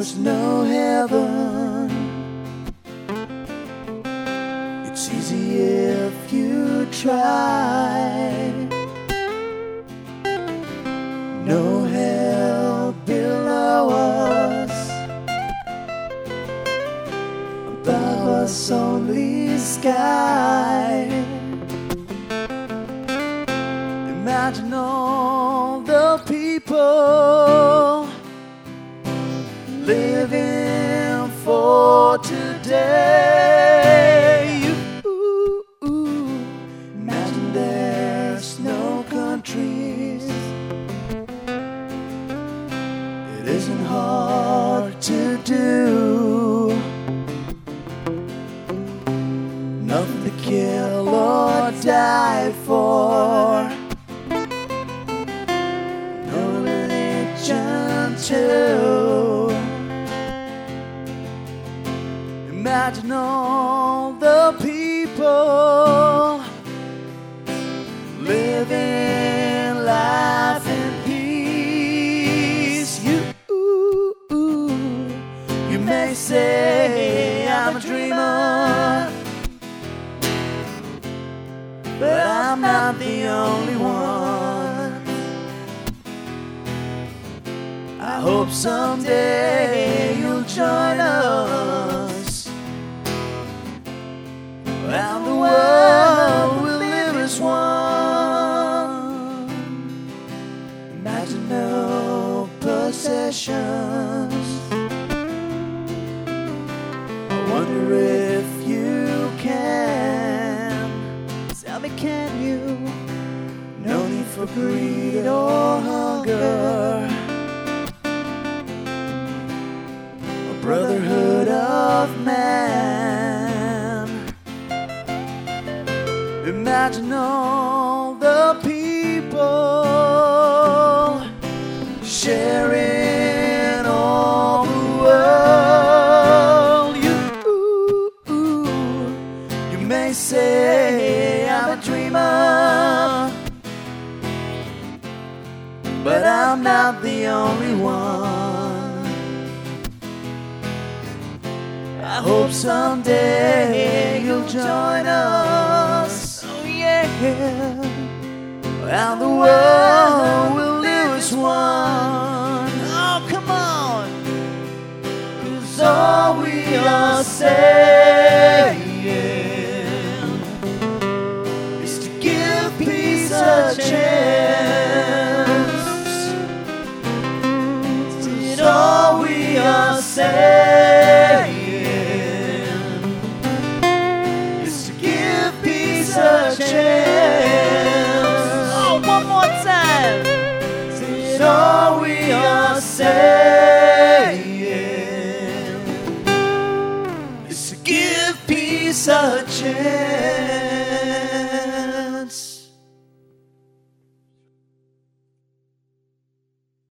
there's no heaven. It's easy if you try. No hell below us, above us only sky. Imagine all the people living for today. Imagine there's no countries. It isn't hard to do. Nothing to kill or die for. No religion too. Imagine all the people living life in peace. You may say I'm a dreamer, but I'm not the only one. I hope someday you'll join us. Around the world we'll live as one. Imagine no possessions. I wonder if you can. Tell me, can you? No need for greed or hunger. A brotherhood of man. Imagine all the people sharing all the world. You may say I'm a dreamer, but I'm not the only one. I hope someday you'll join us. Oh yeah. Around the world we'll live as one. Oh, come on. 'Cause all we are saying is to give peace a chance. It's all we are saying is to give peace a chance. Oh, one more time. It's all we are saying is to give peace a chance.